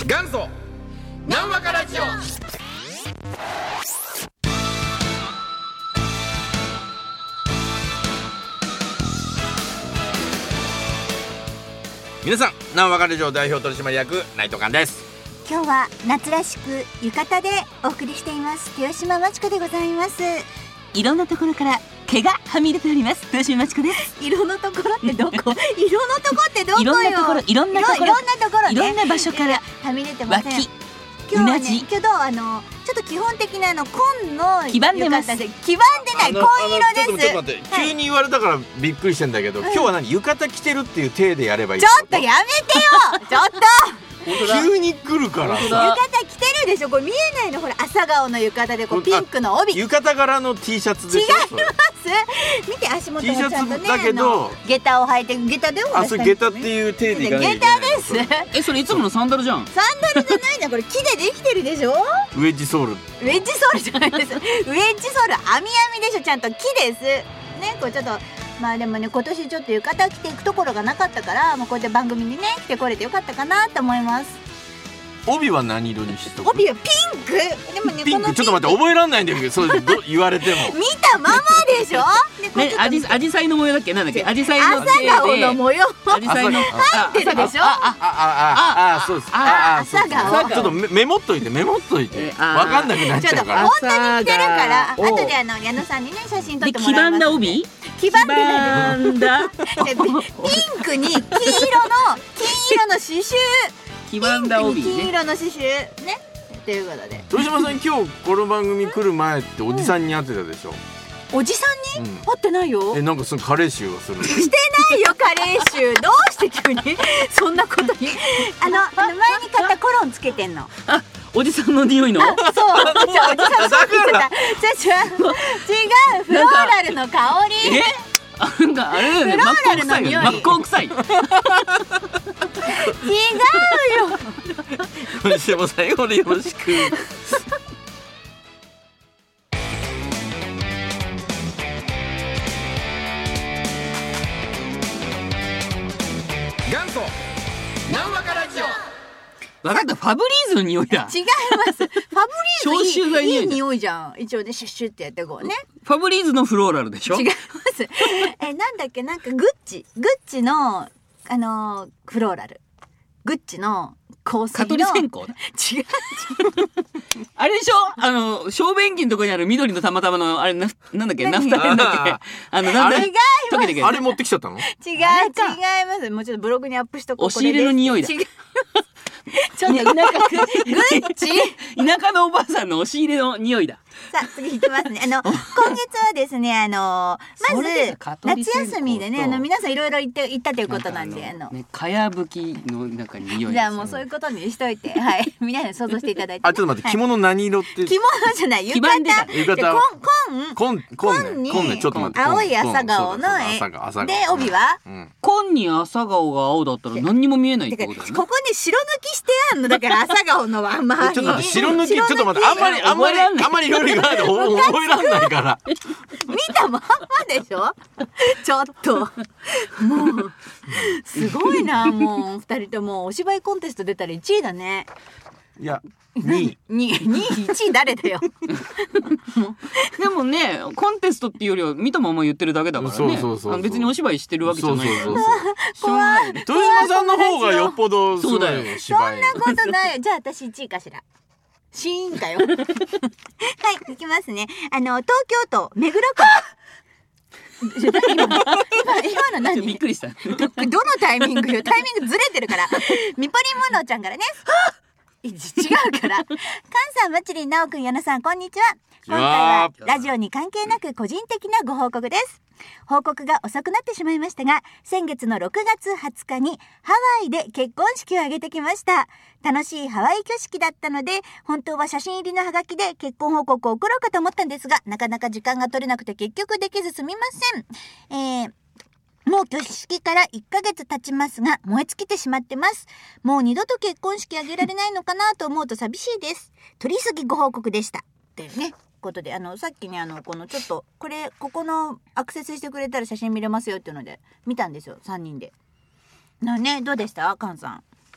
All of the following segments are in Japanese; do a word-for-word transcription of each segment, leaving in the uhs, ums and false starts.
元祖なんわかラジオ。皆さん、なんわかラジオ代表取締役内藤寛です。 今日は夏らしく浴衣でお送りしています豊島真知子でございます。 いろんなところから毛がはみ出ております豊島真知子です。 色のところってどこ色のとこってどこよ。 いろんなところいろんなところいろんなところね、 いろんな場所からはみ出てません。 脇今日はうなじね、けどあのちょっと基本的なあの紺の黄ばんでます。 黄ばんでない紺色です。 ちょっと待って、はい、急に言われたからびっくりしてんだけど、うん、今日は何浴衣着てるっていう体でやればいい。 ちょっとやめてよちょっと急に来るからさ。 浴衣着てるでしょ。これ見えないの。ほら朝顔の浴衣でこうピンクの帯。 浴衣柄の T シャツでしょ。違います見て足元もちゃんとね、 T シャツだけど下駄を履いて下駄でもあ、それ下駄っていう体でいかなきゃいけない。 下駄です。 え、それいつものサンダルじゃん。 サンダルじゃないな、これ木でできてるでしょ。 ウェッジソール。 ウェッジソールじゃないですウェッジソール網網でしょ。ちゃんと木ですね。これちょっとまあでもね、今年ちょっと浴衣着ていくところがなかったから、もうこうやって番組にね来てこれてよかったかなと思います。 帯は何色にしとく？ 帯はピンク。でもね、 ピンクちょっと待って、覚えらんないんだけど、そうど言われても見たままでしょ。 ね、アジアジサイの模様だっけ、なんだっけ、アジサイの朝顔の模様アジサイの入ってるでしょ。 ああああそうです。ああ朝顔ちょっとメモっといてメモっといてわかんなくなっちゃうから。 本当に着てるから後であの矢野さんにね写真撮ってもらいます。 黄ばんだ帯？ 黄ばんでないピンクに黄色の金色の刺繍。 黄ばんだ帯ね。 金色の刺繍ね。ということで豊島さん、今日この番組来る前っておじさんに会ってたでしょ。 おじさんに会ってないよ。 え、なんかその加齢臭がする。 してないよ加齢臭。どうして急にそんなことにあの前に買ったコロンつけてんの。 あ、おじさんの匂いの。そう、 じゃおじさんそう言ってた。違う違う、フローラルの香り。 え、なんかあれだよね、 フローラルの匂い。 真っ向臭い。違うよ。 今週も最後でよろしく。元祖なんわかラジオ。 分かった、ファブリーズの匂いだ。 違います。ファブリーズ消臭剤いい、いい匂いじゃん。一応ねシュッシュってやってこうね。 ファブリーズのフローラルでしょ。 違います。え、なんだっけ、なんかグッチグッチのあのー、フローラル、グッチの香水の蚊取り線香だ。 違うあれでしょ、あの小便器のとこにある緑のたまたまのあれな、なんだっけ、ナフタレンだっけ、あのなんだ、 違い溶けてけあれ持ってきちゃったの？ 違う違います。もうちょっとブログにアップしとこう。 押し入れの匂いだ。 違うちょっと田舎グッチ田舎のおばあさんの押し入れの匂いだ。 さあ次いきますね。あの今月はですね、あのまず夏休みでね、あの皆さんいろいろ行って行ったということなんで、あのかやぶきの中に匂い。 じゃあもうそういうことにしといて、はい皆さん想像していただいて。 あ、ちょっと待って、着物何色って。 着物じゃない、浴衣。 浴衣。 紺紺に紺ね、ちょっと待って、 青い朝顔の絵で帯は紺に朝顔が青だったら何にも見えないってことだよね。 ここに白抜きしてあんのだから朝顔のはあんまり。 ちょっと待って、白抜きちょっと待って、あんまりあんまりあんまり色々言わないで覚えらんないから。 見たまんまでしょ。ちょっともうすごいな。もう二人ともお芝居コンテスト出たらいちいだね。 いやにいにいにいいちい誰だよ。 でもね、コンテストっていうよりは見たまま言ってるだけだからね。 そうそうそうそう、 別にお芝居してるわけじゃない。 そうそうそうそう怖い。豊島さんの方がよっぽどすごいよ芝居。 そんなことない。じゃあ私いちいかしら。シーンかよ。はい、いきますね。あの東京都目黒区。今, 今, 今の何？ びっくりした。 ど, どのタイミングよ。タイミングずれてるから。みぽりんものちゃんからね。違うから。菅さん、まちりん、なおくん、矢野さん、こんにちは。今回はラジオに関係なく個人的なご報告です。報告が遅くなってしまいましたが、先月のろくがつはつかにハワイで結婚式を挙げてきました。楽しいハワイ挙式だったので、本当は写真入りのハガキで結婚報告を送ろうかと思ったんですが、なかなか時間が取れなくて結局できずすみません。えーもう挙式からいっかげつ経ちますが、燃え尽きてしまってます。もう二度と結婚式挙げられないのかなと思うと寂しいです。取り急ぎご報告でした。っていうね。ことで、あの、さっきね、あの、このちょっと、これ、ここのアクセスしてくれたら写真見れますよっていうので、見たんですよ、さんにんで。なね、どうでした？菅さん。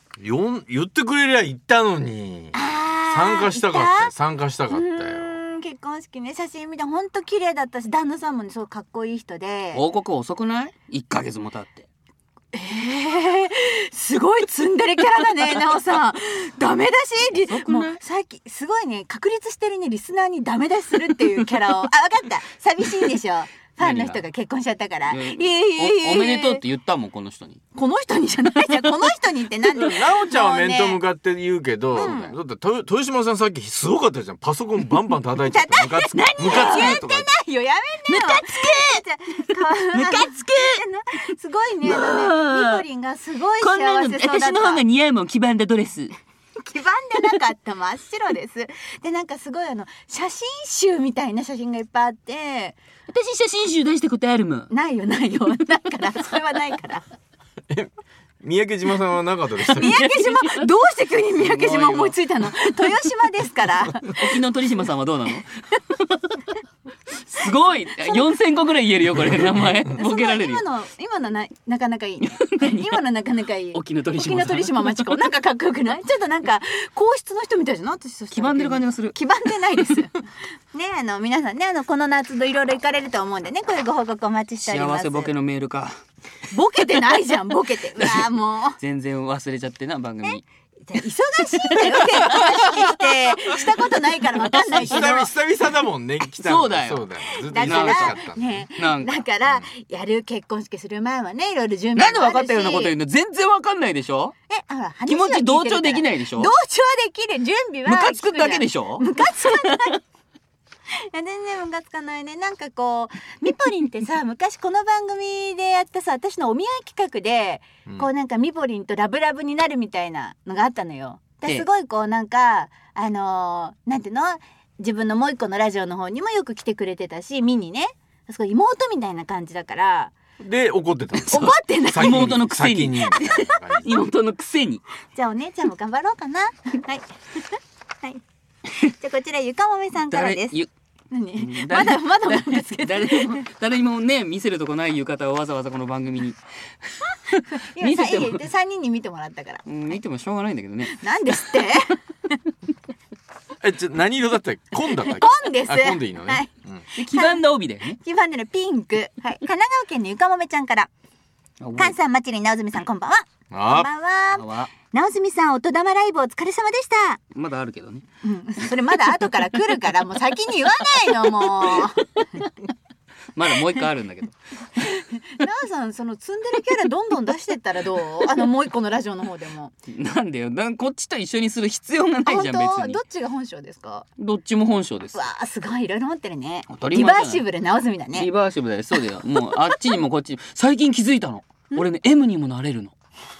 よん言ってくれりゃ行ったのに。参加したかったよ。参加したかったよ。 結婚式ね、写真見てほんと綺麗だったし、旦那さんもねすごいかっこいい人で。 報告遅くない？いっかげつも経って。 えー、すごいツンデレキャラだね、なおさん。ダメ出し、もう最近すごいね、確立してるね、リスナーにダメ出しするっていうキャラを。あ、わかった。寂しいんでしょ。ファンの人が結婚しちゃったから。いえいえいえ。 おめでとうって言ったもん、この人に。 この人にじゃないじゃん。この人にってなんで。 なおちゃんは面と向かって言うけど、うん、だって豊島さんさっきすごかったじゃん。パソコンバンバン叩いちゃって。ムカつく。ムカつくとか言ってないよ。やめてよ。ムカつく。ムカつく。すごいね。あのね、ミポリンがすごい幸せそうだった。こんなの私の方が似合うもん、黄ばんだドレス。 黄ばんでなかった。真っ白です。で、なんかすごいあの写真集みたいな写真がいっぱいあって、 私写真集出したことあるもん。 ないよないよ。だからそれはないから。 え、三宅島さんはなかったでしたっけ？ 三宅島、どうして急に三宅島思いついたの？豊島ですから。 沖ノ鳥島さんはどうなの？すごいよんせんこぐらい言えるよこれ名前ボケられるよ。 今の今のななかなかいい。今のなかなかいい。 沖ノ鳥島沖ノ鳥島町子なんかかっこよくない？ちょっとなんか皇室の人みたいじゃない？私黄ばんでる感じがする。 黄ばんでないです。ね、あの皆さんね、あのこの夏いろいろ行かれると思うんでね、これご報告お待ちしております。 幸せボケのメールか。 ボケてないじゃん、ボケて。うわもう全然忘れちゃってな番組。 忙しいんだよ、結婚式してしたことないからわかんないけど。 久々だもんね、来たの。 そうだよ。 そうだよ。ずっとだか忙しかったらね、 なんかだからやる結婚式する前はね、いろいろ準備なんで分かったようなこと言うの？全然分かんないでしょ。 え、ほら、 気持ち同調できないでしょ。 同調できる準備は。 ムカつくだけでしょ。 ムカつかない。いや全然ムカつかないね。なんかこうミポリンってさ、昔この番組でやったさ、私のお見合い企画で、うん、こうなんかミポリンとラブラブになるみたいなのがあったのよ。すごいこうなんかあのー、なんていうの、自分のもう一個のラジオの方にもよく来てくれてたし、見にね、すごい妹みたいな感じだから。 で怒ってたんです。 怒ってない。 妹のくせに。妹のくせに。 じゃあお姉ちゃんも頑張ろうかな。はいはい。じゃあこちらゆかもめさんからです。何？まだまだなんですけど。 誰にも誰にもね見せるとこない浴衣をわざわざこの番組に見せてもでさんにんに見てもらったから。 うん、見てもしょうがないんだけどね。 なんですって？ え、じゃ何色だったっけ？紺だったっけ？ 紺です。 あ、紺でいいのね。はい。 うん、黄ばんだ帯だよね。 黄ばんでるピンク。はい。神奈川県のゆかもめちゃんから。関さん、まちりん、なおずみさん、こんばんは。こんばんは。なおずみさん、音玉ライブお疲れ様でした。 まだあるけどね。 うん、それまだ後から来るから、もう先に言わないの、もう。 まだもう一個あるんだけど。 なおさん、そのツンデレキャラどんどん出してったらどう？あのもう一個のラジオの方でも。 なんでよ、なんこっちと一緒にする必要がないじゃん、別に。 どっちが本性ですか？ どっちも本性です。 わあ、すごいいろいろ持ってるね。 リバーシブルなおずみだね。 リバーシブルだよ、そうだよ。もうあっちにもこっちに。最近気づいたの。俺ね、M にもなれるの。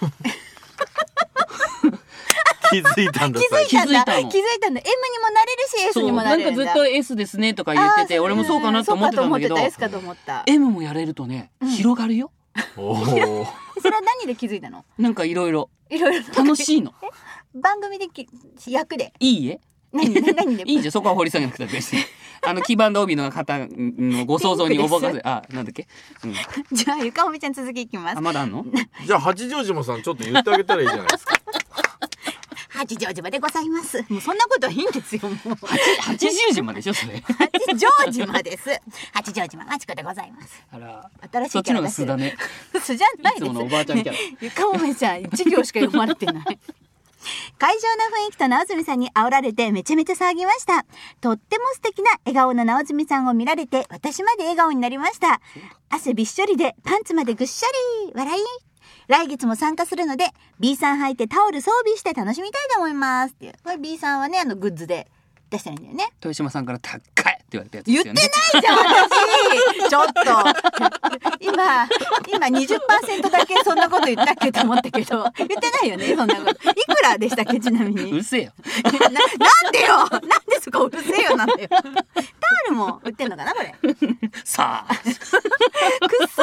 気づいたんだ。 気づいたんだ。気づいたんだ。エムにもなれるし エス にもなれるんだ。 なんかずっと エス ですねとか言ってて、俺もそうかなと思ってたんだけど、 エス かと思った。 エム もやれるとね、広がるよ。 おお。 それは何で気づいたの？ なんかいろいろいろいろ楽しいの。 番組でき役でいいえ。 何何でいいじゃん、そこは掘り下げなくて別に。あの黄ばんだ帯の方のご想像におぼかせ、あ、なんだっけ、うん、 じゃあゆかおみちゃん続きいきます。 あ、まだあんの？ じゃあ八丈島さんちょっと言ってあげたらいいじゃないですか。 八丈島でございます。もうそんなことはいいんですよ。もう八十島でしょそれ。 八丈島です。八丈島マチコでございます。 あら、 新しいキャラ出してる。 そっちのが素だね。 素じゃないです。 いつものおばあちゃんキャラ。 ゆかおめちゃん一行しか読まれてない。会場の雰囲気と直澄さんに煽られてめちゃめちゃ騒ぎました。とっても素敵な笑顔の直澄さんを見られて私まで笑顔になりました。汗びっしょりでパンツまでぐっしゃり笑い。来月も参加するので B さん履いてタオル装備して楽しみたいと思いますっていう。これ B さんはね、あのグッズで出したらいいんだよね。 豊島さんから高いって言われたやつですよね。 言ってないじゃん私。ちょっと今今 にじゅっパーセント だけそんなこと言ったっけと思ったけど言ってないよね、そんなこと。いくらでしたっけちなみに。 うるせえよ。 な, なんでよなんでそこうるせえよなんだよ。タオルも売ってんのかなこれ。 さあ。くっそ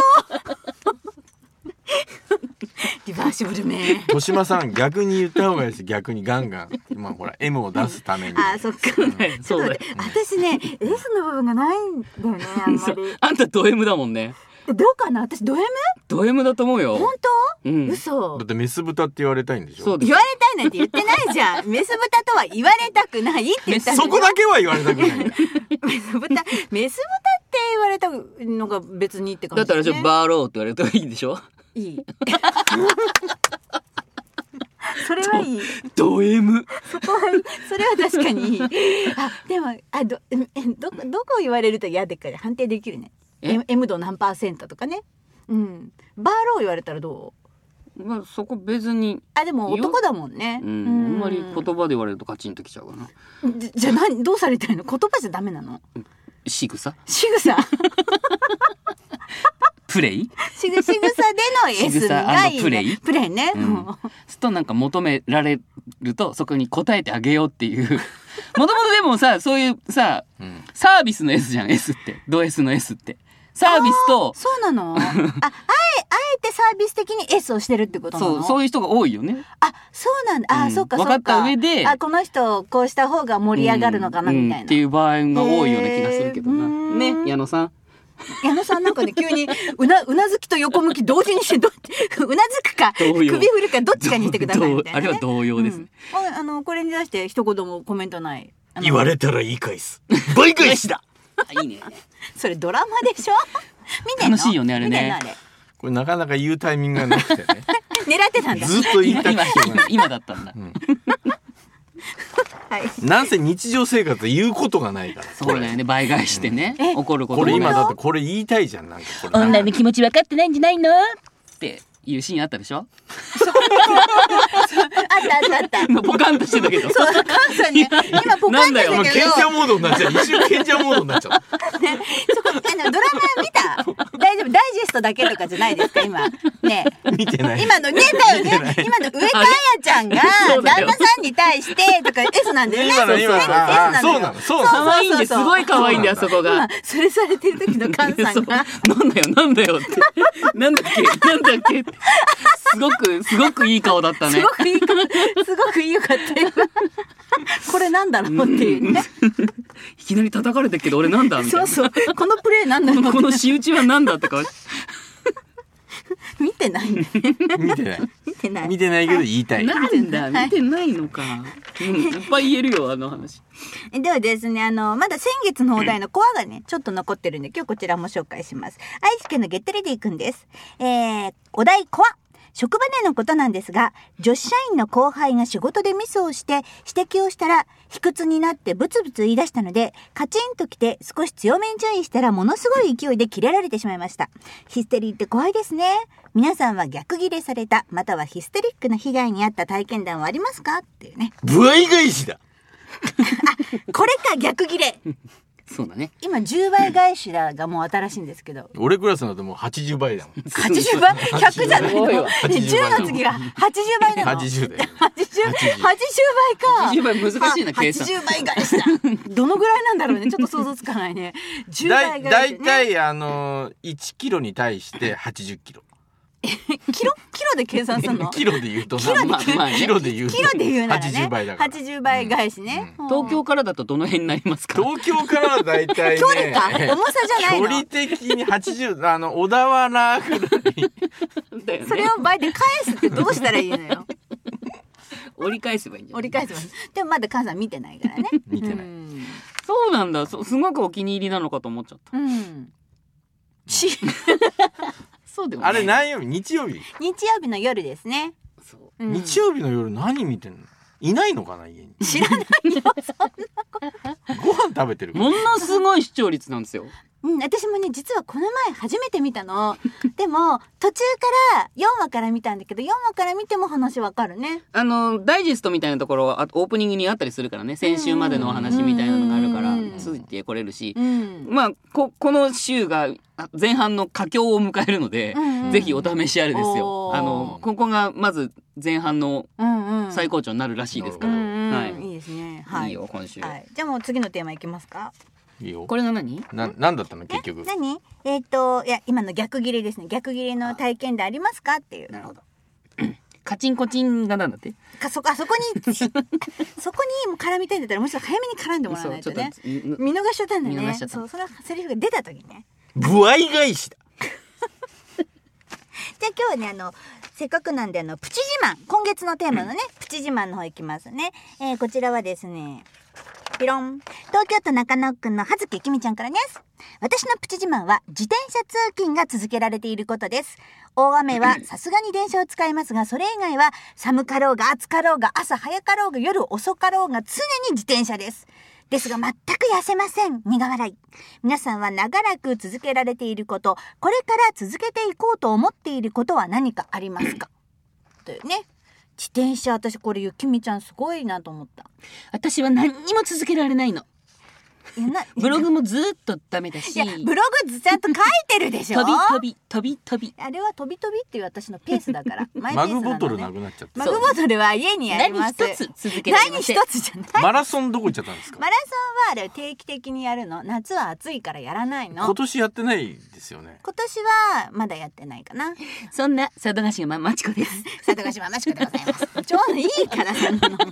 リバーシブルめ。 豊島さん逆に言った方がいいです。逆にガンガン今ほら M を出すために。 あ、そっか。そうだよ。私ね S の部分がないんだよね、あんまり。 あんたド M だもんね。 どうかな、私ド M？ ド M だと思うよ。 本当？ うん、 嘘。 だってメス豚って言われたいんでしょ。 そうです。 言われたいなんて言ってないじゃん。メス豚とは言われたくないって言ったんだよ。 そこだけは言われたくない。 メス豚、メス豚って言われたのが別にって感じ、ね、 だったらちょっとバーローって言われたらいいでしょ。 いい。それはいい。 ド M。 そこは、それは確かにいい。あ、でも、あ、ど、え、ど、どこ言われると嫌でか判定できるね。M, M 度何パーセントとかね。うん。バーロー言われたらどう？まあそこ別に。 あ、でも男だもんね。 うん。うん、あんまり言葉で言われるとカチンときちゃうかな。 じ, じゃあ何どうされたいの？言葉じゃダメなの？ 仕草？ 仕草。 プレイ？ 仕草での S がいい、ね。 プレイ？ プレイね。うん。 すとなんか求められるとそこに答えてあげようっていう。もともとでもさ、そういうさ、うん、サービスの S じゃん、S って。ド S の S って。サービスと。 そうなの？あ、あえ、あえてサービス的に S をしてるってことなの？ そう、そういう人が多いよね。 あ、そうなんだ。あ、うん、そっかそっか。 分かった上で。 あ、この人こうした方が盛り上がるのかな、みたいな、 うんうん。っていう場合が多いような気がするけどな。ね、矢野さん。 矢野さんなんかね、急にうな、うなずきと横向き同時にしてど、うなずくか、首振るかどっちかにしてくださいみたいな、ね。 あれは同様ですね。 うん、あの、これに出して一言もコメントない。 言われたら言い返す。倍返しだ。 いいね。 それドラマでしょ？見てんの？ 楽しいよね、あれね。 これなかなか言うタイミングがなくてね。 狙ってたんだ。 ずっと言いたくて今, 今だったんだ。うんはい、 なんせ日常生活で言うことがないから。 そうだよね、倍返してね、うん、怒ること。 これ今だってこれ言いたいじゃん、なんかこれ。 女の気持ち分かってないんじゃないのっていうシーンあったでしょ。 あったあったあった。 今ポカンとしてたけど。 そう、関西ね。今ポカンとしてたけど。 ケンちゃんモードになっちゃう。一瞬ケンちゃんモードになっちゃう。 ね、そこ、あの、ドラマ見た？大丈夫、ダイジェストだけとかじゃないですか、今。ね。 見てない。 今のね、だよね。今の上戸彩ちゃんが、旦那さんに対して、とか S なんだよね。 今の、今の。 S そうなの、そうなの。 可愛いんで、すごい可愛いんだよ、そこが。 それされてる時の菅さんが。 なんだよ、なんだよって。なんだっけ、なんだっけって。すごく、すごくいい顔だったね。 すごくいい顔、すごくいいよかったよ。これなんだろうっていうね。 いきなり叩かれてるけど、俺なんだみたいな。 そうそう。このプレイなんだろう。 この仕打ちはなんだって顔。 見てないね。 見てない。 見てない。 見てないけど言いたい。 なんだ、見てないのか。うん、いっぱい言えるよ、あの話。 ではですね、あの、まだ先月のお題のコアがね、ちょっと残ってるんで、今日こちらも紹介します。愛知県のゲットレディくんです。えー、お題コア。職場でのことなんですが、女子社員の後輩が仕事でミスをして指摘をしたら、卑屈になってブツブツ言い出したので、カチンときて少し強めに注意したらものすごい勢いでキレられてしまいました。ヒステリーって怖いですね。皆さんは逆ギレされた、またはヒステリックな被害に遭った体験談はありますかっていうね。 部合返しだ。 あ、これか逆ギレ。 そうだね。 今じゅうばい返しだがもう新しいんですけど。 俺クラスだともうはちじゅうばいだもん。 はちじゅうばい ?ひゃく じゃないの？じゅうの次がはちじゅうばいなの。 はちじゅうだよ。 はちじゅう、はちじゅうばいか。 はちじゅうばい難しいな、計算。 はちじゅうばい返しだ。どのぐらいなんだろうね。ちょっと想像つかないね。じゅうばい返し、ね。 だいたいあのー、いちキロに対してはちじゅっキロ。 キロキロで計算するの？ キロで言うとキロで、 まあまあね、キロで言うとキロで言うならね、 はちじゅうばいだから。 はちじゅうばい返しね。 うん、東京からだとどの辺になりますか？ 東京からはだいたいね。 距離か重さじゃないの？ 距離的にはちじゅう、あの、小田原ぐらい。 だよね、それを倍で返すってどうしたらいいのよ。 折り返せばいいんじゃない？ 折り返せばいい。でもまだ菅さん見てないからね。 見てない。 そうなんだ。そ、すごくお気に入りなのかと思っちゃった。 うん。しそうでもない。 あれ何曜日？日曜日？ 日曜日の夜ですね。 そう。 うん、 日曜日の夜何見てんの？いないのかな家に。 知らないよ。そんなこと。 ご飯食べてる。 ものすごい視聴率なんですよ。 うん、私もね実はこの前初めて見たの。でも途中からよんわから見たんだけど、よんわから見ても話わかるね。 あのダイジェストみたいなところはオープニングにあったりするからね、先週までのお話みたいなのがあるからついてこれるし、うん、まあ こ, この週が前半の佳境を迎えるので、うんうん、ぜひお試しあれですよ。あのここがまず前半の最高潮になるらしいですから、うんうん、はい、 いいですね。はい、 いいよ今週、 はい、じゃあもう次のテーマいきますか。 いいよ。 これが何？ な、なんだったの結局。 何？えっと、いや、今の逆ギレですね。逆ギレの体験談ありますかっていう。 なるほど。カチンコチンがなんだって？ か、そこ、あそこに、そこに絡みたいんだったら、むしろ早めに絡んでもらわないとね。見逃しちゃったんだよね。そう、そのセリフが出た時にね。 部合返しだ。 じゃあ今日はね、あの、 せっかくなんであのプチ自慢、今月のテーマのね、プチ自慢の方いきますね。えー、こちらはですね、ピロン、東京都中野区の葉月きみちゃんからです。私のプチ自慢は自転車通勤が続けられていることです。大雨はさすがに電車を使いますが、それ以外は寒かろうが暑かろうが朝早かろうが夜遅かろうが常に自転車です。ですが全く痩せません。苦笑い。皆さんは長らく続けられていること、これから続けていこうと思っていることは何かありますかというね。自転車、私これゆきみちゃんすごいなと思った。 私は何にも続けられないの。ブログもずっとダメだし。 いやブログちゃんと書いてるでしょ。 飛び飛び飛び飛び。 あれは飛び飛びっていう私のペースだから。マイペースなのね。 マグボトルなくなっちゃった。 マグボトルは家にあります。 何一つ続けられません。 何一つじゃない。 マラソンどこ行っちゃったんですか。 マラソンはあれ定期的にやるの。夏は暑いからやらないの。 今年やってないですよね。 今年はまだやってないかな。 そんな佐渡島まちこです。 佐渡島まちこでございます。ちょうどいいからそんなの。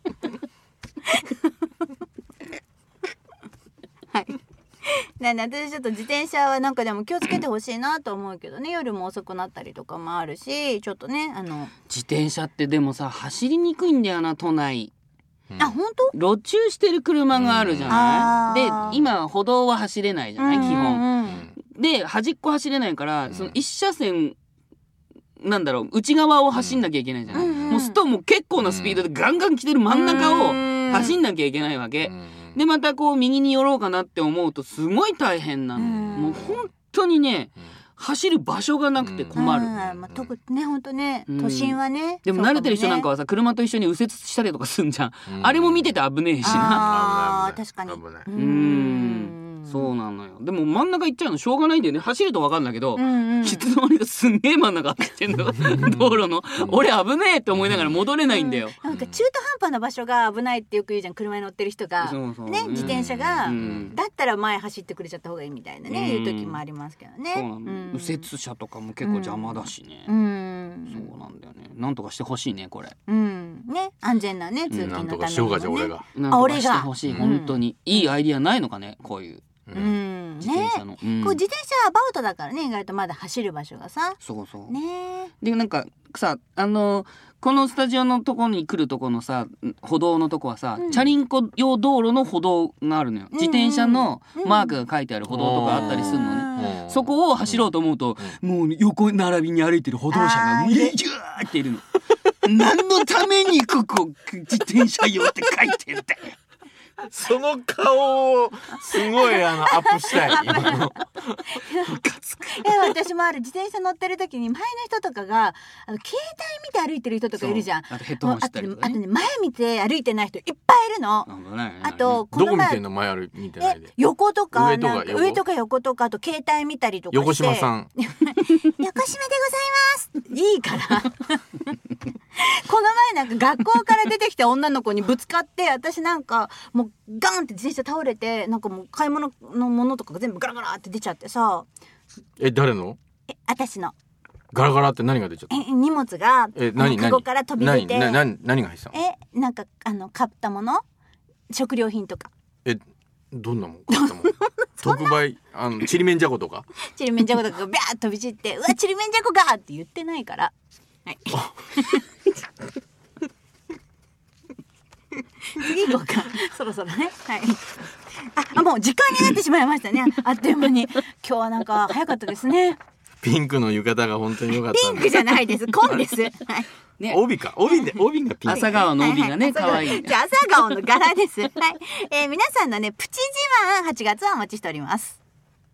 はい。なんで私ちょっと自転車はなんかでも気をつけてほしいなと思うけどね。夜も遅くなったりとかもあるし、ちょっとねあの自転車ってでもさ走りにくいんだよな都内。 うん、あ本当？ 路駐してる車があるじゃない。うん、で今歩道は走れないじゃない、うん、基本。で端っこ走れないから、うん、その一車線なんだろう内側を走んなきゃいけないじゃない。うん、もうすともう結構なスピードでガンガン来てる真ん中を走んなきゃいけないわけ。うんでまたこう右に寄ろうかなって思うとすごい大変なの。もう本当にね、走る場所がなくて困る。 まあ、特にね本当ね都心はね。 でも慣れてる人なんかはさ車と一緒に右折したりとかすんじゃん。あれも見てて危ねえしな。 あ確かに。 うんそうなのよ。でも真ん中行っちゃうのしょうがないんだよね。走ると分かるんだけど、うんうん、いつの間にかすんげえ真ん中走ってんの道路の俺危ねえって思いながら戻れないんだよ。 うん、なんか中途半端な場所が危ないってよく言うじゃん。車に乗ってる人がそうそう、ね、自転車が、うん、だったら前走ってくれちゃった方がいいみたいなね、うん、いう時もありますけどね。 そうなの、うん、右折車とかも結構邪魔だしね、うん、そうなんだよね。なんとかしてほしいねこれ、 うんね、安全なね通勤のためにもね、うん、なんとかしようかじゃあ俺がなんとかしてほしい、本当にいいアイディアないのかねこういううん自転車の、ねうん、こう自転車はアバウトだからね意外とまだ走る場所がさそうそうねでなんかさあのこのスタジオのとこに来るとこのさ歩道のとこはさ、うん、チャリンコ用道路の歩道があるのよ、うんうん、自転車のマークが書いてある歩道とかあったりするのね、うん、そこを走ろうと思うと、うん、もう横並びに歩いてる歩道車がギューっているの何のためにここ自転車用って書いてんだよその顔をすごいあのアップしたい今のいや私もある自転車乗ってる時に前の人とかがあの携帯見て歩いてる人とかいるじゃん。 あとヘッドホンしたりとか、ね、 あとね前見て歩いてない人いっぱいいるの。あとこの前どこ見てんの前歩見てないで横とか上とかなんか上とか横とかあと携帯見たりとかして横島さん横島でございますいいからこの前なんか学校から出てきた女の子にぶつかって私なんかもうガンって自転車倒れてなんかもう買い物のものとかが全部ガラガラって出ちゃってさ。 え誰の？ え私のガラガラって何が出ちゃった？ え荷物がえ何カゴから飛び出て何何何が入ってたの？ えなんかあの買ったもの食料品とか。 えどんなもん買ったもん特売あのちりめんじゃことかちりめんじゃことかがビャーッ飛び散ってうわちりめんじゃこかって言ってないからはい次行こうかそろそろねはいああもう時間になってしまいましたねあっという間に今日はなんか早かったですね。 ピンクの浴衣が本当に良かった。 ピンクじゃないです紺です、はいね、帯か帯で帯がピンク。 朝顔の帯がね可愛、はいはい、いじゃあ朝顔の柄ですはい、えー、皆さんのねプチ自慢はちがつはお待ちしております。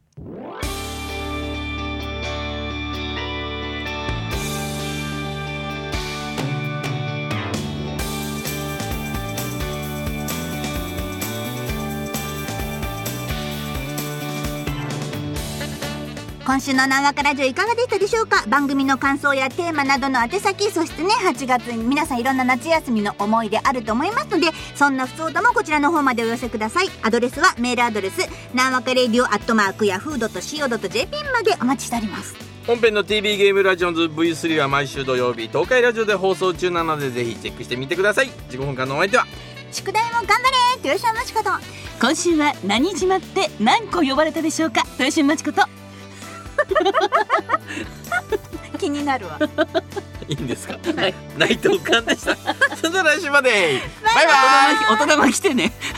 今週の南和ラジオいかがでしたでしょうか。番組の感想やテーマなどの宛先、そしてねはちがつに皆さんいろんな夏休みの思い出あると思いますのでそんな不相談もこちらの方までお寄せください。アドレスはメールアドレス南和レディオアットマークヤフードと シーオードとジェーピー までお待ちしております。 本編の ティービー ゲームラジオンズ ブイスリー は毎週土曜日東海ラジオで放送中なのでぜひチェックしてみてください。じゅっぷんかんのお相手は宿題も頑張れ豊島まちこと。 今週は何島って何個呼ばれたでしょうか。豊島まちこと気になるわいいんですか。 はい、 内藤寛でした。それでは来週まで。 バイバイ。 大人来てね。